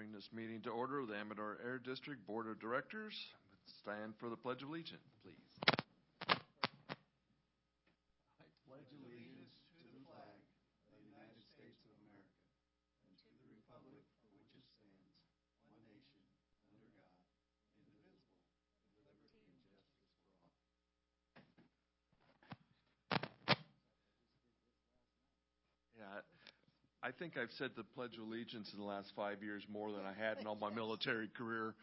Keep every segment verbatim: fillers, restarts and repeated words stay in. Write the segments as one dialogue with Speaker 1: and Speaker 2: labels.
Speaker 1: bring this meeting to order of the Amador Air District Board of Directors. Stand for the Pledge of Allegiance, please.
Speaker 2: I pledge allegiance to the flag of the United States of America and to the republic for which it stands, one nation, under God, indivisible, with liberty and justice for all.
Speaker 1: Yeah, I think I've said the Pledge of Allegiance in the last five years more than I had in all my military career.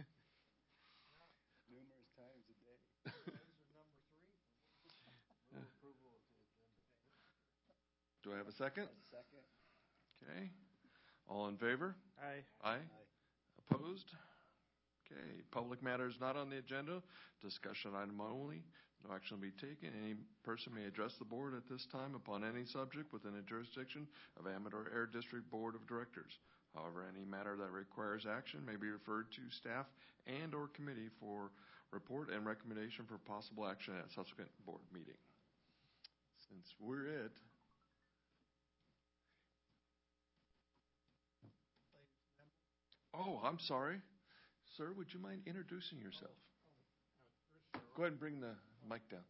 Speaker 2: Numerous times a day.
Speaker 3: Number three. Move approval of the agenda.
Speaker 1: Do I have a second?
Speaker 2: A second.
Speaker 1: Okay. All in favor?
Speaker 3: Aye.
Speaker 1: Aye.
Speaker 2: Aye.
Speaker 1: Opposed? Okay. Public matters not on the agenda. Discussion item only. No action will be taken. Any person may address the board at this time upon any subject within the jurisdiction of Amador Air District Board of Directors. However, any matter that requires action may be referred to staff and or committee for report and recommendation for possible action at subsequent board meeting. Since we're it, oh, I'm sorry. Sir, would you mind introducing yourself? Go ahead and bring the mic down.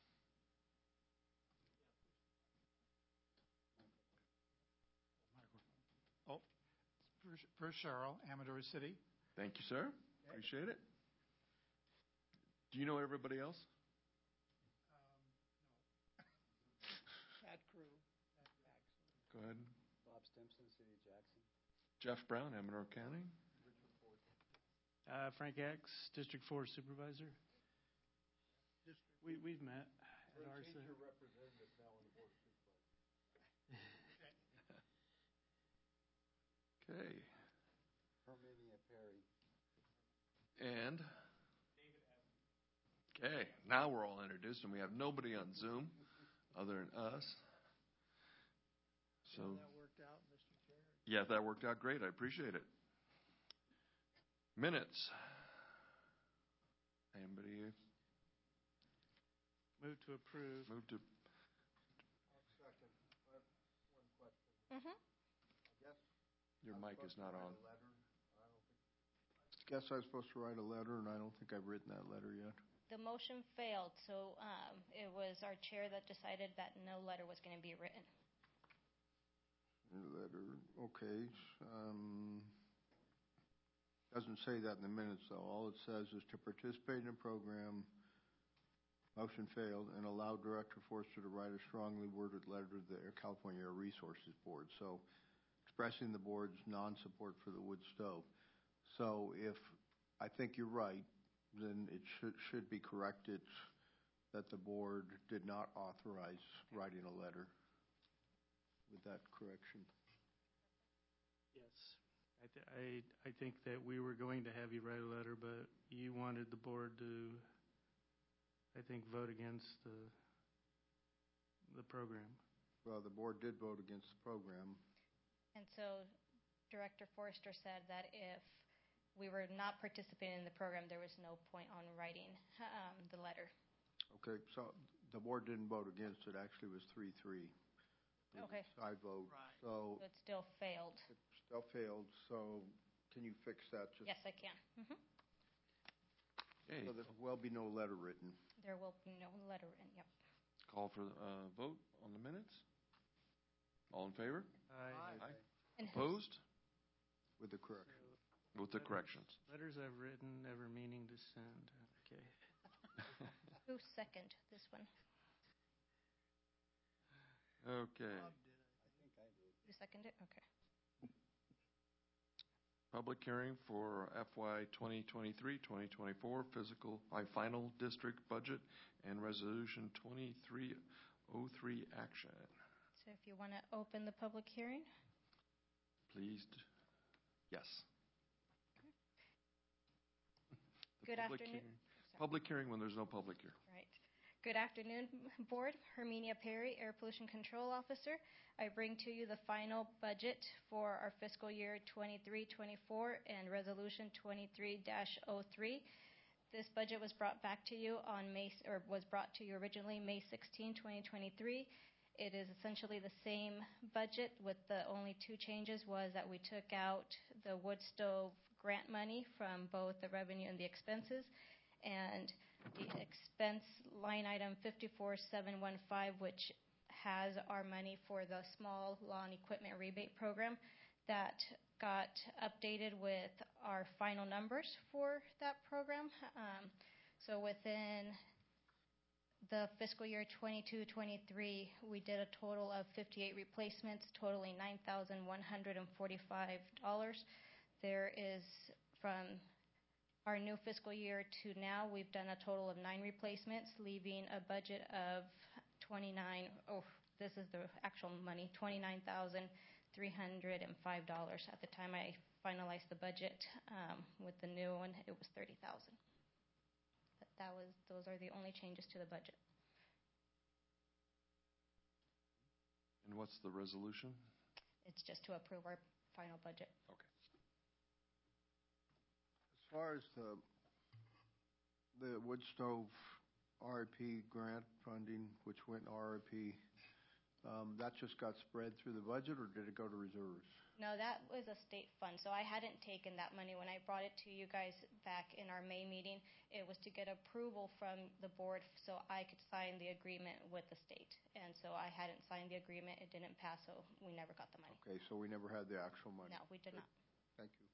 Speaker 4: Oh, Bruce, Bruce Sherrill, Amador City.
Speaker 1: Thank you, sir. Appreciate it. Do you know everybody else?
Speaker 4: Um, no. Pat Crew.
Speaker 1: Go ahead.
Speaker 2: Bob Stimson, City of Jackson.
Speaker 1: Jeff Brown, Amador County.
Speaker 5: Uh, Frank X, District four Supervisor. We, we've met at our center.
Speaker 3: Your representative now on the board of supervisors.
Speaker 1: Okay.
Speaker 2: Herminia Perry.
Speaker 1: And? David Evans. Okay. Now we're all introduced, and we have nobody on Zoom other than us. So
Speaker 3: that worked out, Mister Chair.
Speaker 1: Yeah, that worked out great. I appreciate it. Minutes. Anybody?
Speaker 5: Move to approve.
Speaker 1: Move to.
Speaker 3: I'll second. I have one question.
Speaker 6: Mm-hmm.
Speaker 3: I guess
Speaker 1: Your
Speaker 3: I'm
Speaker 1: mic is
Speaker 3: supposed to
Speaker 1: not
Speaker 3: write
Speaker 1: on.
Speaker 3: a letter. I don't think.
Speaker 2: Guess I was supposed to write a letter, and I don't think I've written that letter yet.
Speaker 6: The motion failed, so um, it was our chair that decided that no letter was going to be written.
Speaker 2: Letter, okay. Um, doesn't say that in the minutes, though. All it says is to participate in a program, motion failed, and allow Director Forster to write a strongly worded letter to the Air California Air Resources Board. So, expressing the board's non-support for the wood stove. So, if I think you're right, then it should should be corrected that the board did not authorize writing a letter. With that correction.
Speaker 5: Yes. I, th- I, I think that we were going to have you write a letter, but you wanted the board to, I think, vote against the the program.
Speaker 2: Well, the board did vote against the program.
Speaker 6: And so Director Forster said that if we were not participating in the program, there was no point on writing um, the letter.
Speaker 2: Okay, so the board didn't vote against it. Actually, it was three three.
Speaker 6: Okay.
Speaker 2: I vote.
Speaker 5: Right.
Speaker 2: So
Speaker 6: So it still failed.
Speaker 2: it still failed. So can you fix that? Just
Speaker 6: Yes, I can. Mm-hmm.
Speaker 1: Okay.
Speaker 2: so there will be no letter written.
Speaker 6: There will be no letter written. Yep.
Speaker 1: Call for the uh, vote on the minutes. All in favor?
Speaker 5: Aye.
Speaker 1: Aye.
Speaker 6: And who's-
Speaker 1: Opposed?
Speaker 2: With the correction.
Speaker 1: With the corrections.
Speaker 5: Letters I've written, never meaning to send. Okay.
Speaker 6: Who seconded this one?
Speaker 1: Okay.
Speaker 3: Bob did it.
Speaker 2: I think I did.
Speaker 6: You seconded it? Okay.
Speaker 1: Public hearing for F Y twenty twenty-three twenty twenty-four physical, uh, final district budget and resolution twenty-three oh three action.
Speaker 6: So if you want to open the public hearing.
Speaker 1: Please. Yes. The
Speaker 6: Good
Speaker 1: public
Speaker 6: afternoon.
Speaker 1: hearing-
Speaker 6: Sorry.
Speaker 1: Public hearing when there's no public here.
Speaker 6: Right. Good afternoon, Board. Herminia Perry, Air Pollution Control Officer. I bring to you the final budget for our fiscal year twenty-three twenty-four and Resolution twenty-three dash oh three. This budget was brought back to you on May, or was brought to you originally May sixteenth, twenty twenty-three. it is essentially the same budget with the only two changes was that we took out the wood stove grant money from both the revenue and the expenses. And the expense line item fifty-four seven one five, which has our money for the small lawn equipment rebate program, that got updated with our final numbers for that program. Um, so within the fiscal year twenty-two twenty-three, we did a total of fifty-eight replacements, totaling nine thousand one hundred forty-five dollars. There is, from our new fiscal year to now, we've done a total of nine replacements, leaving a budget of twenty-nine, oh, this is the actual money, twenty-nine thousand three hundred five dollars. At the time I finalized the budget um, with the new one, it was thirty thousand dollars. But that was, those are the only changes to the budget.
Speaker 1: And what's the resolution?
Speaker 6: It's just to approve our final budget.
Speaker 1: Okay.
Speaker 2: As far as the, the wood stove R I P grant funding, which went R I P, um, that just got spread through the budget, or did it go to reserves?
Speaker 6: No, that was a state fund, so I hadn't taken that money. When I brought it to you guys back in our May meeting, it was to get approval from the board so I could sign the agreement with the state. And so I hadn't signed the agreement, it didn't pass, so we never got the money.
Speaker 2: Okay, so we never had the actual money.
Speaker 6: No, we did not.
Speaker 2: Thank you.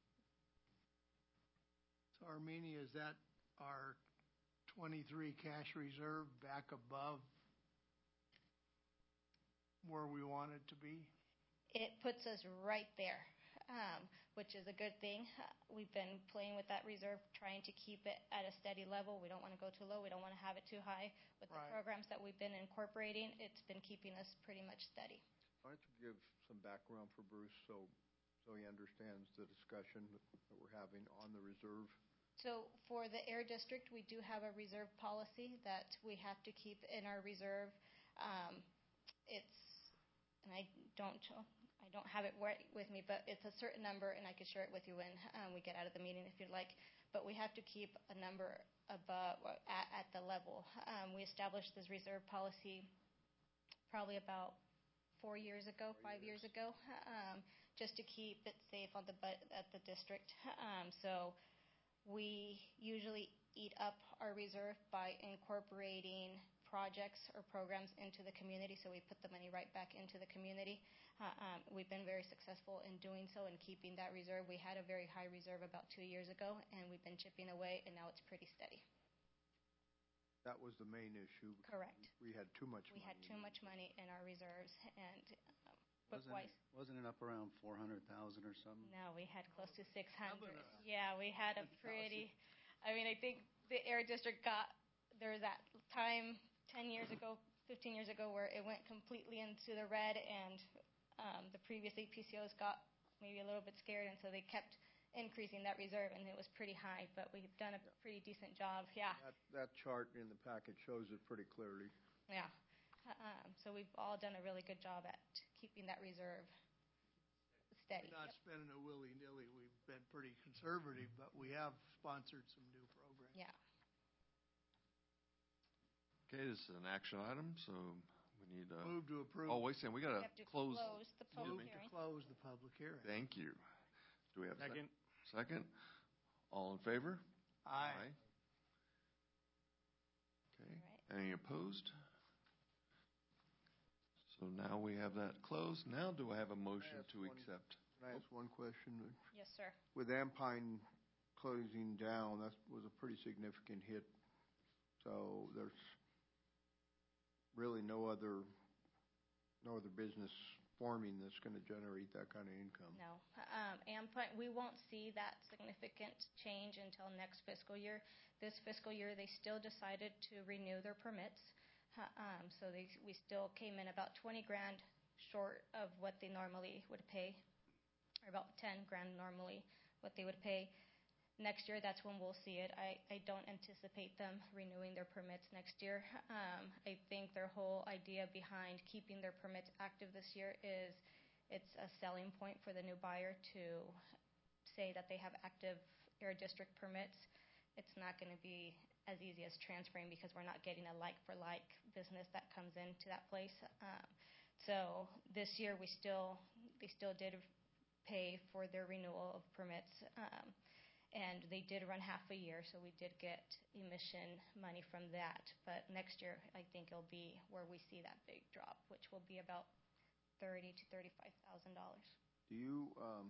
Speaker 3: So Armenia, is that our twenty-three cash reserve back above where we want it to be?
Speaker 6: It puts us right there, um, which is a good thing. Uh, We've been playing with that reserve, trying to keep it at a steady level. We don't want to go too low. We don't want to have it too high. With the
Speaker 3: Right.
Speaker 6: programs that we've been incorporating, it's been keeping us pretty much steady.
Speaker 2: Why don't you give some background for Bruce so, so he understands the discussion that we're having on the reserve?
Speaker 6: So for the air district, we do have a reserve policy that we have to keep in our reserve. Um, It's, and I don't, I don't have it right with me, but it's a certain number, and I could share it with you when um, we get out of the meeting if you'd like. But we have to keep a number above, or at, at the level. Um, We established this reserve policy probably about four years ago, five years ago, um, just to keep it safe on the bu- at the district. Um, So we usually eat up our reserve by incorporating projects or programs into the community, so we put the money right back into the community. Uh, um, We've been very successful in doing so and keeping that reserve. We had a very high reserve about two years ago, and we've been chipping away, and now it's pretty steady.
Speaker 2: That was the main issue.
Speaker 6: Correct.
Speaker 2: We had too much
Speaker 6: We
Speaker 2: money.
Speaker 6: had too much money in our reserves, and um,
Speaker 7: Wasn't
Speaker 6: book-wise,
Speaker 7: it, wasn't it up around four hundred thousand or something?
Speaker 6: no, we had close to six hundred.
Speaker 3: Double that.
Speaker 6: Yeah, we had a pretty, I mean, I think the air district got, there was that time ten years ago, fifteen years ago, where it went completely into the red, and um, the previous A P C Os got maybe a little bit scared, and so they kept increasing that reserve, and it was pretty high, but we've done a pretty decent job. Yeah,
Speaker 2: That, that chart in the packet shows it pretty clearly.
Speaker 6: yeah. Uh, Um, so we've all done a really good job at keeping that reserve steady.
Speaker 3: We're not
Speaker 6: Yep.
Speaker 3: spending it willy-nilly. We've been pretty conservative, but we have sponsored some new programs.
Speaker 6: Yeah.
Speaker 1: Okay, this is an action item, so we need to,
Speaker 3: Move to approve.
Speaker 1: oh, wait a second, we
Speaker 6: We
Speaker 1: gotta
Speaker 6: have to
Speaker 1: close.
Speaker 6: close the
Speaker 1: Excuse
Speaker 6: public
Speaker 1: me.
Speaker 6: hearing.
Speaker 3: To close the public hearing.
Speaker 1: Thank you. Do we have a second?
Speaker 5: Second.
Speaker 1: Second? All in favor?
Speaker 3: Aye.
Speaker 1: Okay,
Speaker 6: Right.
Speaker 1: any opposed? So now we have that closed. Now do I have a motion
Speaker 2: ask
Speaker 1: to
Speaker 2: one-
Speaker 1: accept?
Speaker 2: Can I ask one question?
Speaker 6: Yes, sir.
Speaker 2: With Ampine closing down, that was a pretty significant hit. So there's really no other, no other business forming that's going to generate that kind of income.
Speaker 6: No. Um, and put- we won't see that significant change until next fiscal year. This fiscal year, they still decided to renew their permits. Uh, Um, so they, we still came in about twenty grand short of what they normally would pay, or about ten grand normally what they would pay. Next year, that's when we'll see it. I, I don't anticipate them renewing their permits next year. Um, I think their whole idea behind keeping their permits active this year is it's a selling point for the new buyer to say that they have active air district permits. It's not going to be as easy as transferring because we're not getting a like-for-like business that comes into that place. Um, So this year, we still, they still did pay for their renewal of permits. Um, and they did run half a year, so we did get emission money from that. But next year, I think it'll be where we see that big drop, which will be about thirty to thirty-five thousand dollars.
Speaker 2: Do you, um,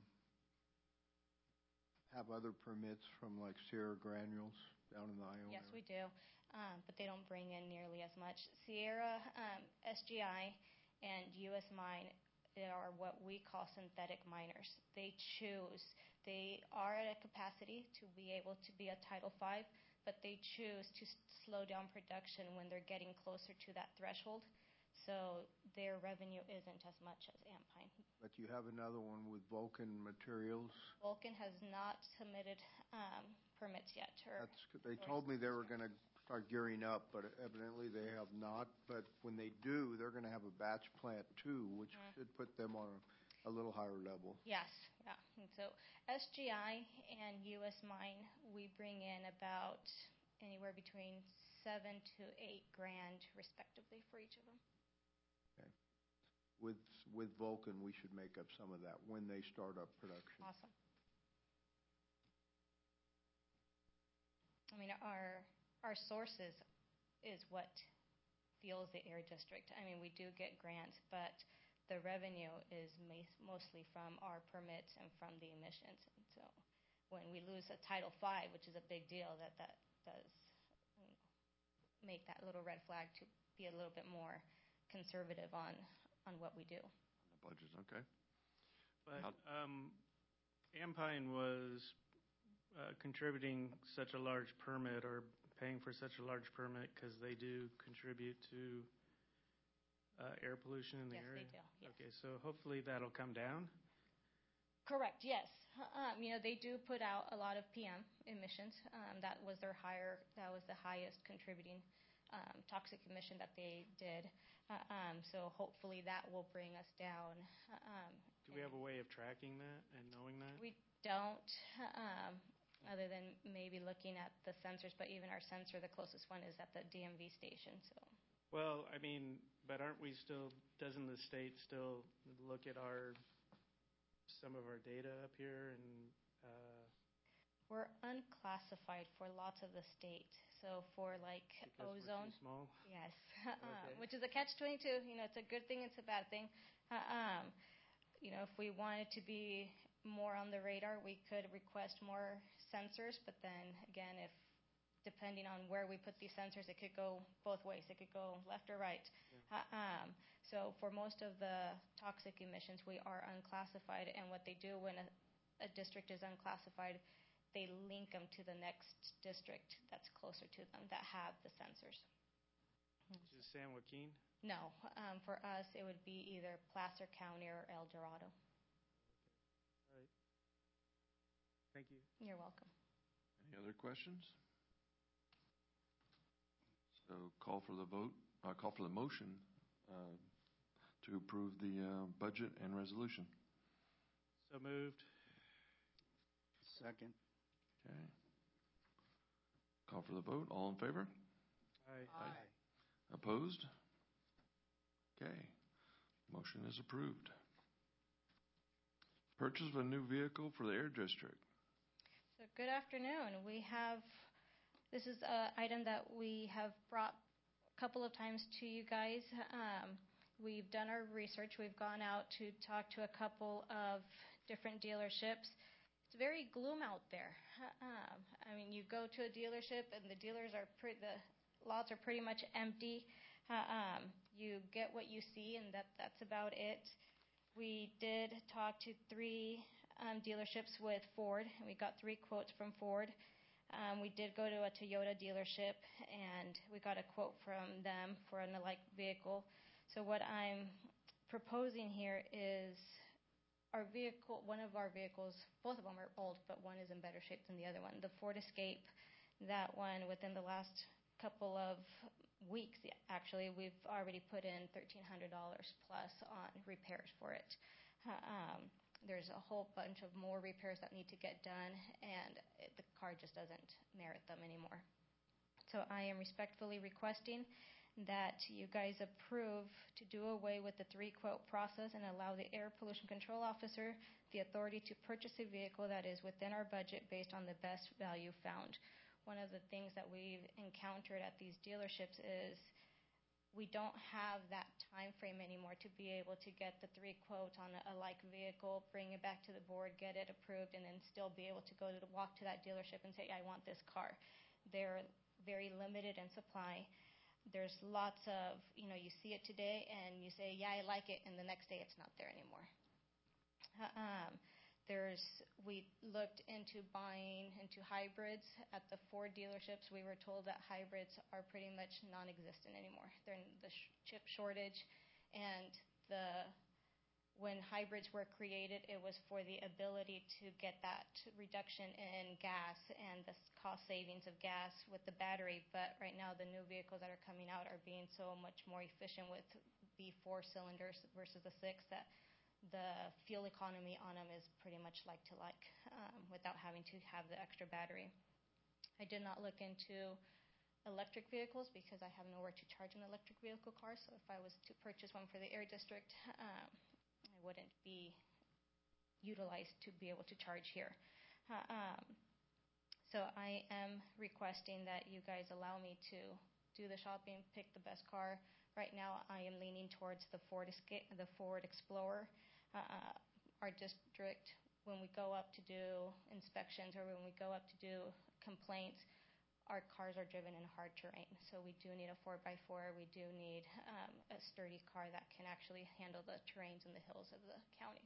Speaker 2: have other permits from like Sierra Granules down in the Ione
Speaker 6: Yes,
Speaker 2: area?
Speaker 6: we do, um, but they don't bring in nearly as much. Sierra, um, S G I, and U S Mine are what we call synthetic miners. They choose, they are at a capacity to be able to be a Title five, but they choose to s- slow down production when they're getting closer to that threshold. So their revenue isn't as much as Ampine.
Speaker 2: But you have another one with Vulcan Materials.
Speaker 6: Vulcan has not submitted um, permits yet. Or
Speaker 2: That's, they told me they were gonna start gearing up, but evidently they have not. But when they do, they're gonna have a batch plant too, which
Speaker 6: Mhm.
Speaker 2: should put them on a, a little higher level.
Speaker 6: Yes, yeah. And so S G I and U S Mine, we bring in about anywhere between seven to eight grand respectively for each of them.
Speaker 2: With, with Vulcan, we should make up some of that when they start up production.
Speaker 6: Awesome. I mean, our, our sources is what fuels the air district. I mean, we do get grants, but the revenue is mas- mostly from our permits and from the emissions. And so when we lose a Title five, which is a big deal, that, that does you know, make that little red flag to be a little bit more conservative on, on what we do.
Speaker 1: The budget, okay.
Speaker 5: But
Speaker 1: How-
Speaker 5: um, Ampine was uh, contributing such a large permit or paying for such a large permit because they do contribute to uh, air pollution in the
Speaker 6: Yes,
Speaker 5: area?
Speaker 6: they do, yes.
Speaker 5: Okay, so hopefully that'll come down.
Speaker 6: Correct, yes. Um, you know, they do put out a lot of P M emissions. Um, that was their higher, that was the highest contributing um, toxic emission that they did. Uh, um, so hopefully that will bring us down. Uh, Um,
Speaker 5: Do we have a way of tracking that and knowing that?
Speaker 6: We don't, um, other than maybe looking at the sensors, but even our sensor, the closest one is at the D M V station, so.
Speaker 5: Well, I mean, but aren't we still, doesn't the state still look at our, some of our data up here and, uh,
Speaker 6: We're unclassified for lots of the state. So for like
Speaker 5: because we're
Speaker 6: ozone,
Speaker 5: too small?
Speaker 6: yes,
Speaker 5: Okay.
Speaker 6: which is a catch twenty-two. You know, it's a good thing, it's a bad thing. Uh, Um, you know, if we wanted to be more on the radar, we could request more sensors. But then again, if depending on where we put these sensors, it could go both ways. It could go left or right. Uh, um, so for most of the toxic emissions, we are unclassified. And what they do when a, a district is unclassified, they link them to the next district that's closer to them that have the sensors.
Speaker 5: Is it San Joaquin?
Speaker 6: No, um, for us, it would be either Placer County or El Dorado.
Speaker 5: Thank you.
Speaker 6: You're welcome.
Speaker 1: Any other questions? So call for the vote, uh, call for the motion, uh, to approve the, uh, budget and resolution.
Speaker 5: So moved.
Speaker 7: Second.
Speaker 1: Okay. Call for the vote. All in favor?
Speaker 5: Aye.
Speaker 7: Aye.
Speaker 1: Opposed? Okay. Motion is approved. Purchase of a new vehicle for the Air District.
Speaker 6: So good afternoon. We have, this is an item that we have brought a couple of times to you guys. Um, we've done our research. We've gone out to talk to a couple of different dealerships. It's very gloom out there. Um, I mean, you go to a dealership and the dealers are pretty, the lots are pretty much empty. Uh, um, you get what you see, and that that's about it. We did talk to three um, dealerships with Ford, and we got three quotes from Ford. Um, we did go to a Toyota dealership, and we got a quote from them for an alike vehicle. So what I'm proposing here is our vehicle, one of our vehicles, both of them are old, but one is in better shape than the other one. The Ford Escape, that one within the last couple of weeks, actually, we've already put in thirteen hundred dollars plus on repairs for it. Uh, um, there's a whole bunch of more repairs that need to get done, and it, the car just doesn't merit them anymore. So I am respectfully requesting that you guys approve to do away with the three-quote process and allow the Air Pollution Control Officer the authority to purchase a vehicle that is within our budget based on the best value found. One of the things that we've encountered at these dealerships is we don't have that time frame anymore to be able to get the three quotes on a, a like vehicle, bring it back to the board, get it approved, and then still be able to go to the, walk to that dealership and say, I want this car. They're very limited in supply. There's lots of, you know, you see it today and you say, yeah, I like it, and the next day it's not there anymore. Um, there's, we looked into buying into hybrids at the Ford dealerships. We were told that hybrids are pretty much non-existent anymore. They're in the sh- chip shortage, and the when hybrids were created, it was for the ability to get that reduction in gas and the cost savings of gas with the battery. But right now, the new vehicles that are coming out are being so much more efficient with the four cylinders versus the six that the fuel economy on them is pretty much like to like um, without having to have the extra battery. I did not look into electric vehicles because I have nowhere to charge an electric vehicle car. So if I was to purchase one for the Air District, um, I wouldn't be utilized to be able to charge here. Uh, um, so I am requesting that you guys allow me to do the shopping, pick the best car. Right now, I am leaning towards the Ford Escape, the Ford Explorer. Uh, our district, when we go up to do inspections or when we go up to do complaints, our cars are driven in hard terrain. So we do need a four by four. We do need um, a sturdy car that can actually handle the terrains and the hills of the county.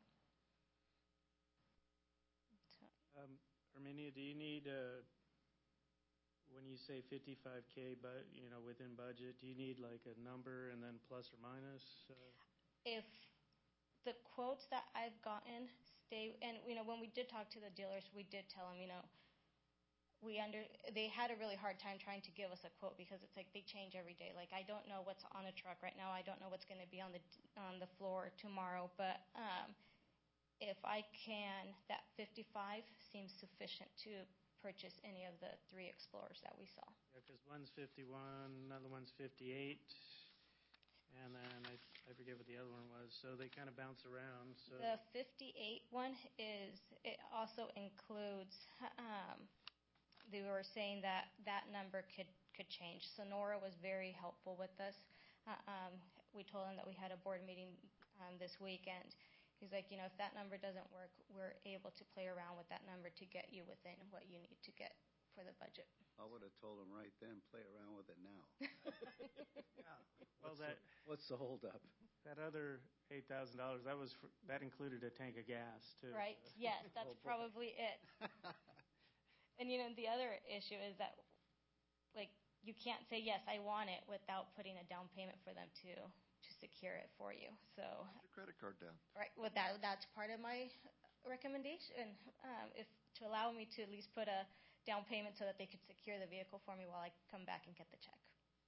Speaker 6: So.
Speaker 5: Um, Armenia, do you need, uh, when you say fifty-five K, but you know, within budget, do you need like a number and then plus or minus? Uh?
Speaker 6: If the quotes that I've gotten stay, and you know, when we did talk to the dealers, we did tell them, you know, we under they had a really hard time trying to give us a quote because it's like they change every day. Like I don't know what's on a truck right now. I don't know what's going to be on the on the floor tomorrow. But um, if I can, that fifty-five seems sufficient to purchase any of the three Explorers that we saw.
Speaker 5: Yeah, because one's fifty-one, another one's fifty-eight, and then I I forget what the other one was. So they kind of bounce around. So
Speaker 6: the fifty-eight one is it also includes. Um, They were saying that that number could, could change. Sonora was very helpful with us. Uh, um, we told him that we had a board meeting um, this weekend. He's like, you know, if that number doesn't work, we're able to play around with that number to get you within what you need to get for the budget.
Speaker 7: I would have told him right then, play around with it now.
Speaker 5: yeah. Well,
Speaker 7: What's
Speaker 5: that
Speaker 7: the, what's the holdup?
Speaker 5: that other eight thousand dollars that was for, that included a tank of gas too.
Speaker 6: Right. Yes, that's
Speaker 7: Oh, boy.
Speaker 6: probably it. And, you know, the other issue is that, like, you can't say, yes, I want it without putting a down payment for them to, to secure it for you. So,
Speaker 1: Put your credit card down.
Speaker 6: right, well, that, that's part of my recommendation, um, if, to allow me to at least put a down payment so that they could secure the vehicle for me while I come back and get the check.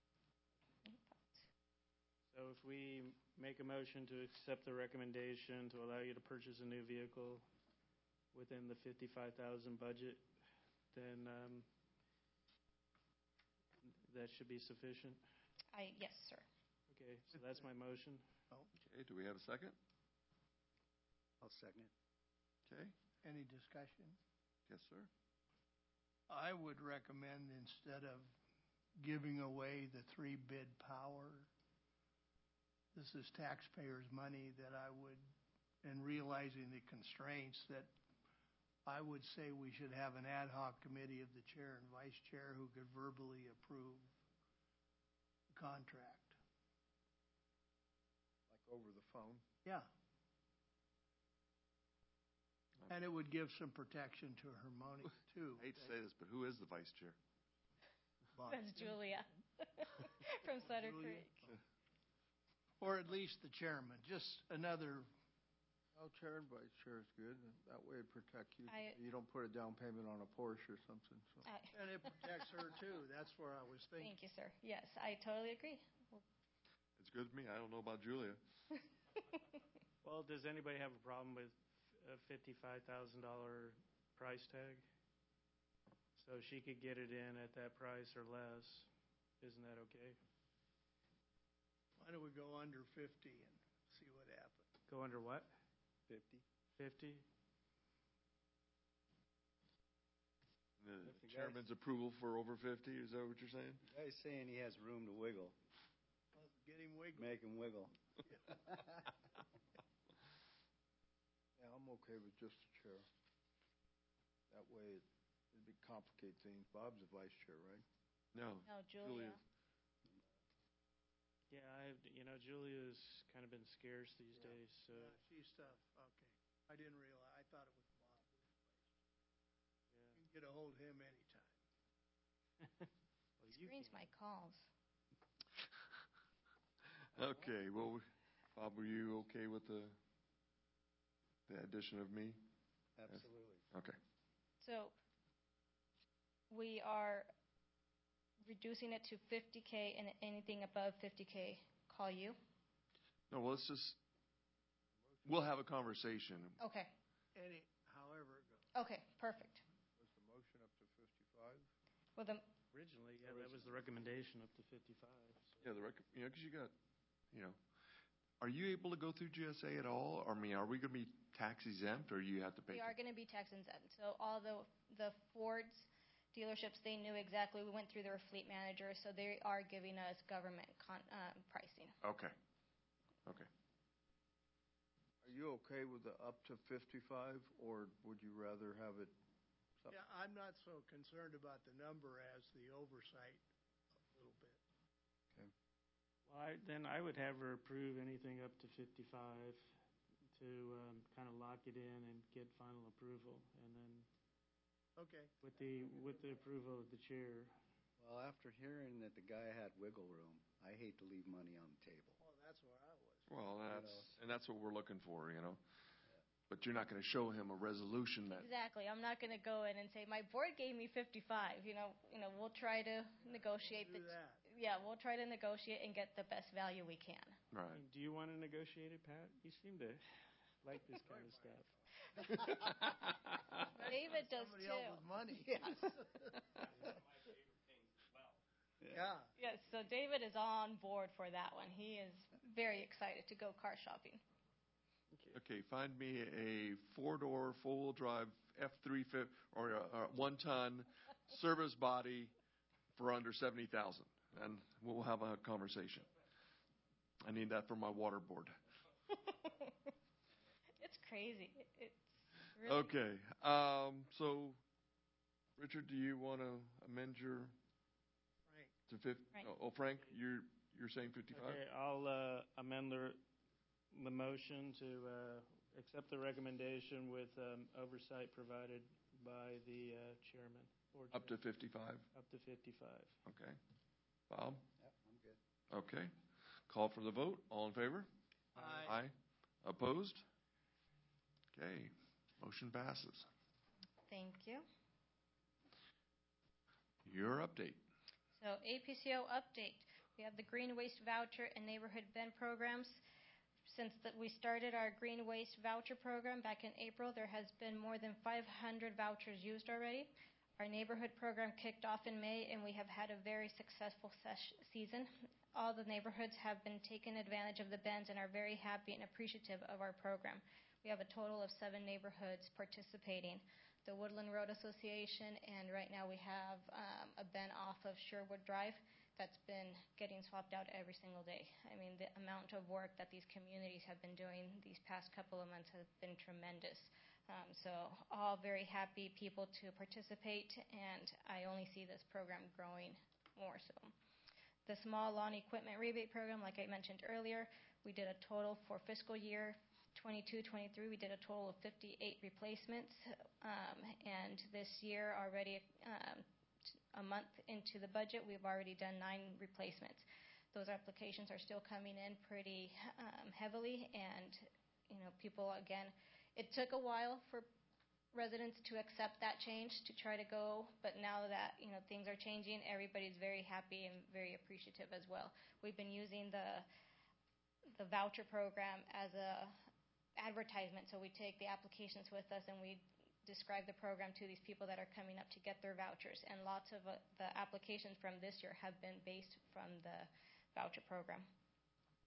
Speaker 5: So if we make a motion to accept the recommendation to allow you to purchase a new vehicle within the fifty-five thousand budget, then um, that should be sufficient.
Speaker 6: I, yes, sir.
Speaker 5: Okay, so that's my motion.
Speaker 1: Okay, do we have a second?
Speaker 7: I'll second.
Speaker 1: Okay,
Speaker 3: Any discussion?
Speaker 1: yes, sir.
Speaker 3: I would recommend instead of giving away the three bid power, this is taxpayers' money, that I would, and realizing the constraints, that I would say we should have an ad hoc committee of the chair and vice chair who could verbally approve the contract.
Speaker 2: Like over the phone.
Speaker 3: Yeah. And it would give some protection to Harmonic, too.
Speaker 1: I hate to say this, but who is the vice chair?
Speaker 6: That's Julia from Sutter
Speaker 3: Julia?
Speaker 6: Creek.
Speaker 3: Or at least the chairman, just another,
Speaker 2: Oh, chair and vice chair is good. That way it protects you.
Speaker 6: I-
Speaker 2: You don't put a down payment on a Porsche or something, so.
Speaker 6: I-
Speaker 3: and it protects her, too. That's where I was thinking.
Speaker 6: Thank you, sir. Yes, I totally agree.
Speaker 1: It's good with me. I don't know about Julia.
Speaker 5: Well, does anybody have a problem with a fifty-five thousand dollars price tag? So she could get it in at that price or less. Isn't that okay?
Speaker 3: Why don't we go under fifty and see what happens?
Speaker 5: Go under what?
Speaker 7: Fifty?
Speaker 5: Fifty?
Speaker 1: The
Speaker 7: If the guy's-
Speaker 1: chairman's approval for over fifty, is that what you're saying?
Speaker 7: The guy's saying he has room to wiggle.
Speaker 3: Well, get him wiggled.
Speaker 7: Make him wiggle.
Speaker 2: Yeah, I'm okay with just the chair. That way, it- it'd be complicate things. Bob's the vice chair, right?
Speaker 1: No.
Speaker 6: No, Julia.
Speaker 5: Yeah, I, you know, Julia's kind of been scarce these
Speaker 3: Yeah.
Speaker 5: days, so,
Speaker 3: Yeah, she's tough, okay. I didn't realize, I thought it was Bob.
Speaker 5: yeah.
Speaker 3: You can get a hold of him anytime.
Speaker 5: Well, you
Speaker 6: Screens
Speaker 5: can.
Speaker 6: my calls.
Speaker 1: Okay, well, Bob, were you okay with the, the addition of me?
Speaker 7: Absolutely.
Speaker 1: Okay.
Speaker 6: So we are reducing it to fifty K, and anything above fifty K, call you?
Speaker 1: No, well, let's just, we'll have a conversation.
Speaker 6: Okay,
Speaker 3: Any, however it goes.
Speaker 6: okay, perfect.
Speaker 2: Was the motion up to fifty-five?
Speaker 6: Well, the,
Speaker 5: Originally, yeah, that was the recommendation, up to fifty-five. so.
Speaker 1: Yeah, the rec, you know, because you got, you know, are you able to go through G S A at all? Or, I mean, are we going to be tax exempt, or you have to pay?
Speaker 6: we are going to be tax exempt. So all the, the Fords dealerships, they knew exactly, we went through their fleet manager, so they are giving us government con, um, pricing.
Speaker 1: Okay, okay.
Speaker 2: Are you okay with the up to fifty-five, or would you rather have it? Up-
Speaker 3: Yeah, I'm not so concerned about the number as the oversight a little bit.
Speaker 5: Well, I, then I would have her approve anything up to fifty-five to, um, kind of lock it in and get final approval, and then
Speaker 3: Okay,
Speaker 5: with the, with the approval of the chair.
Speaker 7: Well, after hearing that the guy had wiggle room, I hate to leave money on the table.
Speaker 3: well, that's where I was.
Speaker 1: Well, that's,
Speaker 7: know.
Speaker 1: and that's what we're looking for, you know. But you're not going to show him a resolution that,
Speaker 6: Exactly. I'm not going to go in and say, my board gave me fifty-five. You know, you know, we'll try to negotiate
Speaker 3: Do
Speaker 6: the,
Speaker 3: that.
Speaker 6: yeah, we'll try to negotiate and get the best value we can.
Speaker 1: right.
Speaker 5: I mean, do you want to negotiate it, Pat? You seem to like this kind of stuff.
Speaker 6: David does
Speaker 3: Somebody
Speaker 6: too.
Speaker 3: else's money.
Speaker 6: Yes.
Speaker 3: Yeah.
Speaker 6: Yes, so David is on board for that one. He is very excited to go car shopping.
Speaker 1: Okay, find me a four-door, four-wheel drive, F three fifty, or a, a one-ton service body for under seventy thousand, and we'll have a conversation. I need that for my water board.
Speaker 6: It's crazy. It- It's really.
Speaker 1: Okay, um, so, Richard, do you want to amend your
Speaker 3: Frank,
Speaker 1: to fifty?
Speaker 6: Frank.
Speaker 1: Oh, Frank, you're you're saying fifty-five?
Speaker 5: Okay, I'll, uh, amend the, the motion to, uh, accept the recommendation with, um, oversight provided by the, uh, chairman. Board
Speaker 1: Up to
Speaker 5: chair.
Speaker 1: fifty-five.
Speaker 5: Up to fifty-five.
Speaker 1: Okay. Bob.
Speaker 7: Yep, I'm good.
Speaker 1: Okay. Call for the vote. All in favor?
Speaker 3: I,
Speaker 1: Aye. Opposed? Okay, motion passes.
Speaker 6: Thank you.
Speaker 1: Your update.
Speaker 6: So A P C O update. We have the green waste voucher and neighborhood bin programs. Since that we started our green waste voucher program back in April, there has been more than five hundred vouchers used already. Our neighborhood program kicked off in May, and we have had a very successful sesh- season. All the neighborhoods have been taking advantage of the bins and are very happy and appreciative of our program. We have a total of seven neighborhoods participating. The Woodland Road Association, and right now we have um, a bin off of Sherwood Drive that's been getting swapped out every single day. I mean, the amount of work that these communities have been doing these past couple of months has been tremendous. Um, so all very happy people to participate, and I only see this program growing more so. The small lawn equipment rebate program, like I mentioned earlier, we did a total for fiscal year twenty-two twenty-three, we did a total of fifty-eight replacements, um, and this year already um, a month into the budget, we've already done nine replacements. Those applications are still coming in pretty um, heavily, and you know, people, again, it took a while for residents to accept that change, to try to go, but now that, you know, things are changing, everybody's very happy and very appreciative as well. We've been using the the voucher program as a advertisement, so we take the applications with us and we describe the program to these people that are coming up to get their vouchers, and lots of uh, the applications from this year have been based from the voucher program.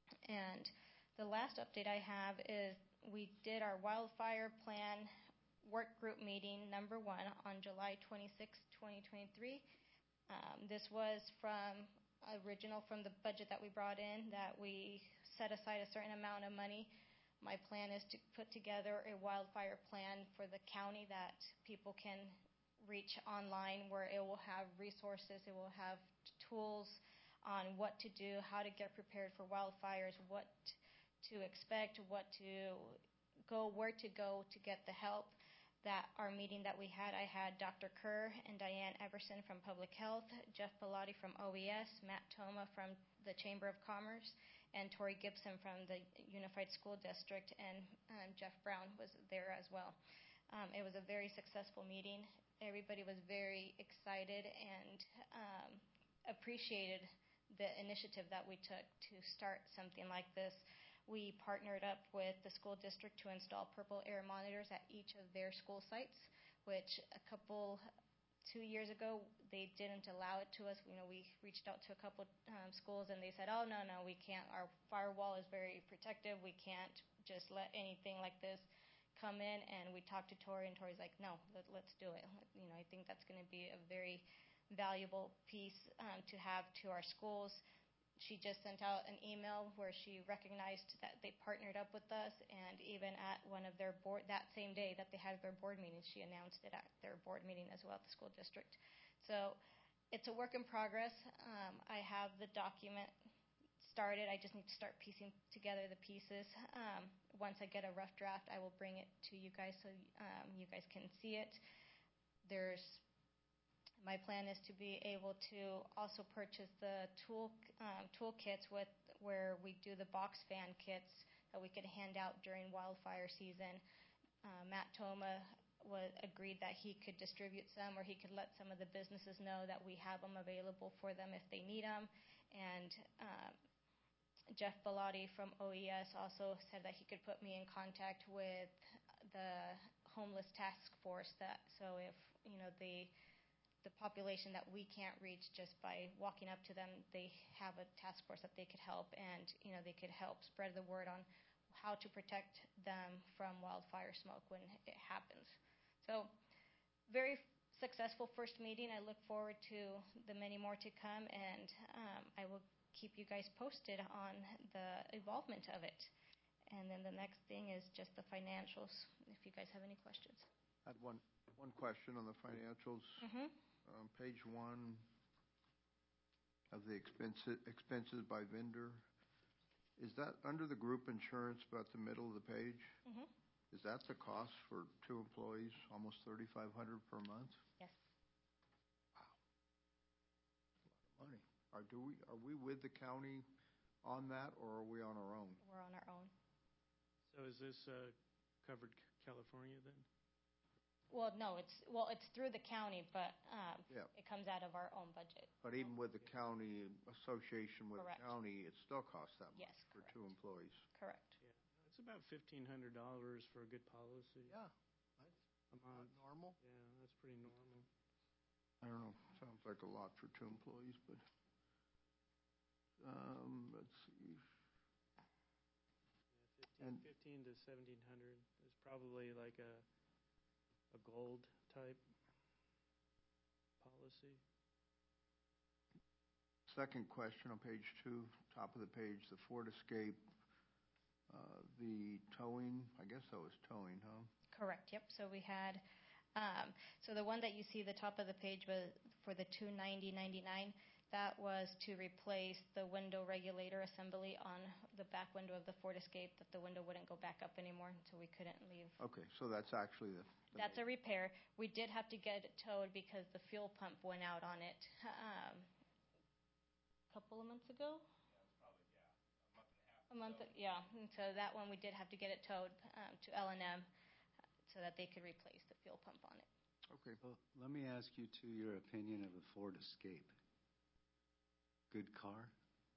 Speaker 6: And the last update I have is we did our wildfire plan work group meeting number one on July twenty-sixth, twenty twenty-three. Um, this was from original from the budget that we brought in, that we set aside a certain amount of money. My plan is to put together a wildfire plan for the county that people can reach online, where it will have resources, it will have tools on what to do, how to get prepared for wildfires, what to expect, what to go, where to go to get the help. That our meeting that we had, I had Doctor Kerr and Diane Everson from Public Health, Jeff Bellotti from O E S, Matt Toma from the Chamber of Commerce, and Tori Gibson from the Unified School District, and um, Jeff Brown was there as well. Um, it was a very successful meeting. Everybody was very excited and um, appreciated the initiative that we took to start something like this. We partnered up with the school district to install purple air monitors at each of their school sites, which a couple, two years ago, they didn't allow it to us. You know, we reached out to a couple um, schools and they said, oh, no, no, we can't. Our firewall is very protective. We can't just let anything like this come in. And we talked to Tori, and Tori's like, no, let, let's do it. You know, I think that's going to be a very valuable piece um, to have to our schools. She just sent out an email where she recognized that they partnered up with us, and even at one of their board, that same day that they had their board meeting, she announced it at their board meeting as well at the school district. So it's a work in progress. Um, I have the document started. I just need to start piecing together the pieces. Um, once I get a rough draft, I will bring it to you guys so um, you guys can see it. There's My plan is to be able to also purchase the tool um, toolkits with where we do the box fan kits that we could hand out during wildfire season. Uh, Matt Toma was, agreed that he could distribute some, or he could let some of the businesses know that we have them available for them if they need them. And um, Jeff Bellotti from O E S also said that he could put me in contact with the homeless task force. That so if you know the the population that we can't reach just by walking up to them, they have a task force that they could help, and you know they could help spread the word on how to protect them from wildfire smoke when it happens. So very successful first meeting. I look forward to the many more to come, and um, I will keep you guys posted on the involvement of it. And then the next thing is just the financials, if you guys have any questions.
Speaker 2: I had one, one question on the financials.
Speaker 6: Mm-hmm.
Speaker 2: Um, page one of the expenses, expenses by vendor. Is that under the group insurance about the middle of the page?
Speaker 6: Mm-hmm.
Speaker 2: Is that the cost for two employees, almost thirty-five hundred dollars per month?
Speaker 6: Yes.
Speaker 2: Wow. A lot of money. Are, do we, are we with the county on that, or are we on our own?
Speaker 6: We're on our own.
Speaker 5: So is this uh, covered California then?
Speaker 6: Well, no, it's well, it's through the county, but um,
Speaker 2: Yeah.
Speaker 6: it comes out of our own budget.
Speaker 2: But even with the county association with
Speaker 6: Correct.
Speaker 2: the county, it still costs that much
Speaker 6: Yes,
Speaker 2: for
Speaker 6: correct.
Speaker 2: two employees.
Speaker 6: Correct.
Speaker 5: Yeah, it's about fifteen hundred dollars for a good policy.
Speaker 3: Yeah,
Speaker 5: a
Speaker 3: not
Speaker 5: month.
Speaker 3: normal.
Speaker 5: Yeah, that's pretty normal.
Speaker 2: I don't know, sounds like a lot for two employees, but, um, let's see.
Speaker 5: Yeah,
Speaker 2: And-
Speaker 5: fifteen, fifteen to seventeen hundred is probably like a a gold type policy.
Speaker 2: Second question on page two, top of the page, the Ford Escape, uh, the towing, I guess that was towing, huh?
Speaker 6: Correct. Yep. So we had, um, so the one that you see the top of the page was for the two ninety ninety-nine. That was to replace the window regulator assembly on the back window of the Ford Escape, that the window wouldn't go back up anymore, so we couldn't leave.
Speaker 2: Okay, so that's actually the. the
Speaker 6: That's a repair. We did have to get it towed because the fuel pump went out on it um, a couple of months ago. A month, yeah. And so that one we did have to get it towed um, to L and M so that they could replace the fuel pump on it.
Speaker 2: Okay,
Speaker 7: Well, let me ask you to your opinion of a Ford Escape. Good car?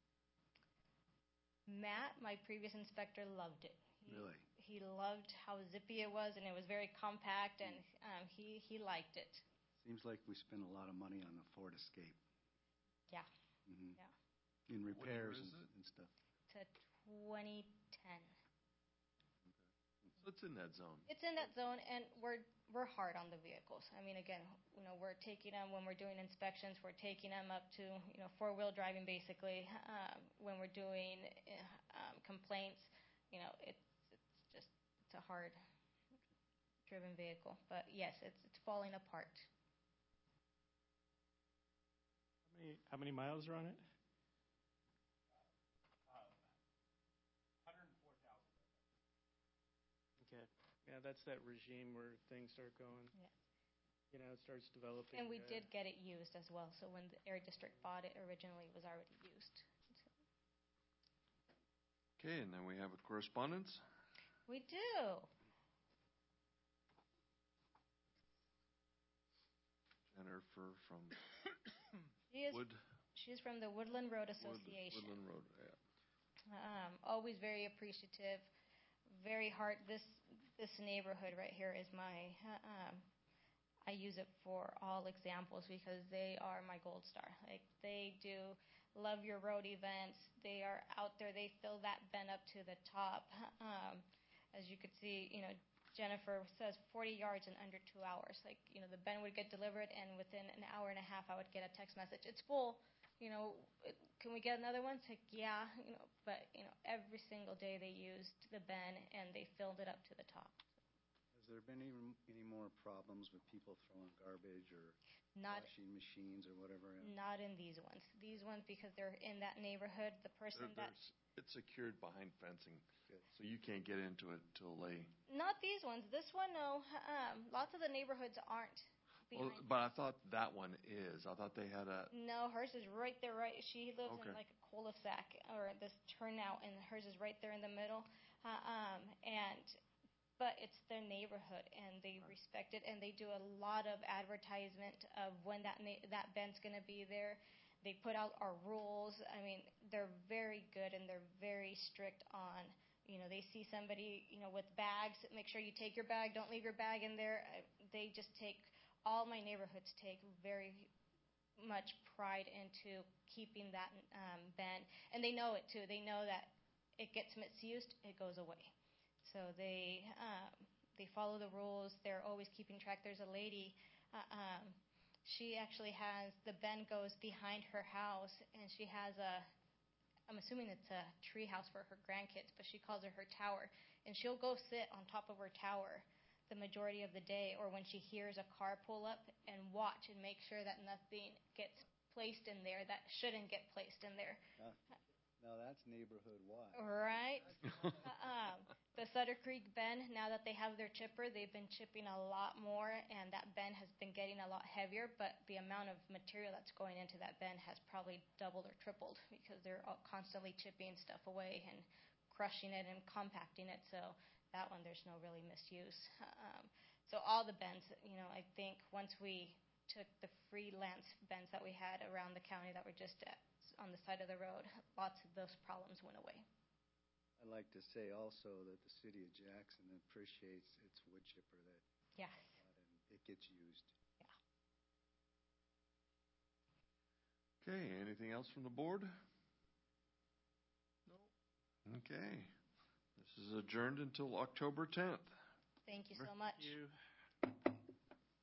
Speaker 6: Matt, my previous inspector, loved it. He,
Speaker 7: Really?
Speaker 6: He loved how zippy it was, and it was very compact, and um, he, he liked it.
Speaker 7: Seems like we spend a lot of money on the Ford Escape.
Speaker 6: Yeah.
Speaker 7: Mm-hmm.
Speaker 6: Yeah.
Speaker 7: In
Speaker 1: What year
Speaker 7: repairs
Speaker 1: is
Speaker 7: and,
Speaker 1: it?
Speaker 7: and stuff.
Speaker 6: To twenty ten.
Speaker 1: So it's in that zone.
Speaker 6: It's in that zone, and we're we're hard on the vehicles. I mean, again, you know, we're taking them when we're doing inspections. We're taking them up to, you know, four-wheel driving, basically. Um, when we're doing um, complaints, you know, it's it's just it's a hard-driven vehicle. But yes, it's it's falling apart.
Speaker 5: How many, how many miles are on it? Okay. Yeah, that's that regime where things start going.
Speaker 6: Yeah.
Speaker 5: You know, it starts developing.
Speaker 6: And we
Speaker 5: uh,
Speaker 6: did get it used as well. So when the Air District bought it originally, it was already used.
Speaker 1: Okay, and then we have a correspondence.
Speaker 6: We do.
Speaker 1: Jennifer from
Speaker 6: She is.
Speaker 1: Wood.
Speaker 6: She's from the Woodland Road
Speaker 1: Wood-
Speaker 6: Association.
Speaker 1: Woodland Road, yeah.
Speaker 6: Um, always very appreciative. Very hard. This this neighborhood right here is my. Um, I use it for all examples because they are my gold star. Like they do love your road events. They are out there. They fill that bend up to the top. Um, as you could see, you know, Jennifer says forty yards in under two hours. Like, you know, the bend would get delivered, and within an hour and a half, I would get a text message. It's full. You know, it, can we get another one? It's like, yeah, you know, but, you know, every single day they used the bend, and they filled it up to the top.
Speaker 7: Has there been any, any more problems with people throwing garbage or
Speaker 6: Not
Speaker 7: washing machines or whatever else?
Speaker 6: Not in these ones. These ones, because they're in that neighborhood, the person
Speaker 1: There-
Speaker 6: that,
Speaker 1: there's- It's secured behind fencing,
Speaker 7: Good.
Speaker 1: so you can't get into it till they.
Speaker 6: not these ones. This one, no. Um, lots of the neighborhoods aren't
Speaker 1: Well,
Speaker 6: behind.
Speaker 1: but I thought that one is. I thought they had a.
Speaker 6: No, hers is right there. Right, she lives
Speaker 1: Okay.
Speaker 6: in like a cul-de-sac or this turnout, and hers is right there in the middle. Uh, um, and but it's their neighborhood, and they respect it, and they do a lot of advertisement of when that na- that bend's going to be there. They put out our rules. I mean, they're very good, and they're very strict on. You know, they see somebody, you know, with bags. Make sure you take your bag. Don't leave your bag in there. I, they just take. All my neighborhoods take very much pride into keeping that um, bend, and they know it too. They know that it gets misused, it goes away. So they um, they follow the rules. They're always keeping track. There's a lady. Uh, um, she actually has the bend goes behind her house, and she has a. I'm assuming it's a tree house for her grandkids, but she calls it her tower, and she'll go sit on top of her tower the majority of the day, or when she hears a car pull up, and watch and make sure that nothing gets placed in there that shouldn't get placed in there.
Speaker 7: Now, now that's neighborhood wide.
Speaker 6: Right? um, the Sutter Creek Bend, now that they have their chipper, they've been chipping a lot more, and that bend has been getting a lot heavier, but the amount of material that's going into that bend has probably doubled or tripled because they're all constantly chipping stuff away and crushing it and compacting it. So that one, there's no really misuse. Um, so all the bends, you know, I think once we took the freelance bends that we had around the county that were just at, on the side of the road, lots of those problems went away.
Speaker 7: I'd like to say also that the city of Jackson appreciates its wood chipper that
Speaker 6: Yes.
Speaker 7: and it gets used.
Speaker 1: Okay, anything else from the board? No. Okay. This is adjourned until October tenth.
Speaker 6: Thank you so much.
Speaker 5: You.